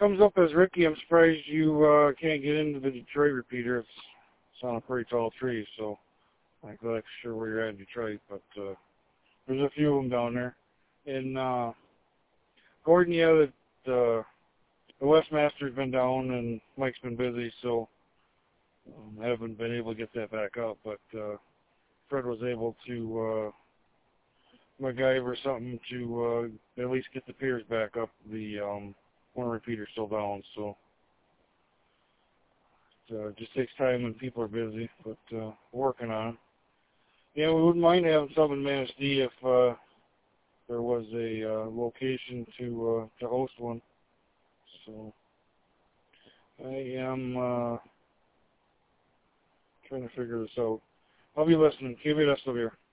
comes up as Ricky, I'm surprised you can't get into the Detroit repeater. It's on a pretty tall tree, so I'm not exactly sure where you're at in Detroit, but there's a few of them down there. And Gordon, yeah, the Westmaster's been down and Mike's been busy, so I haven't been able to get that back up. But Fred was able to MacGyver something to at least get the piers back up. The one repeater's still down, so it just takes time when people are busy, but working on it. Yeah, we wouldn't mind having some in Manistee if there was a location to host one. So I am trying to figure this out. I'll be listening. KBSW here.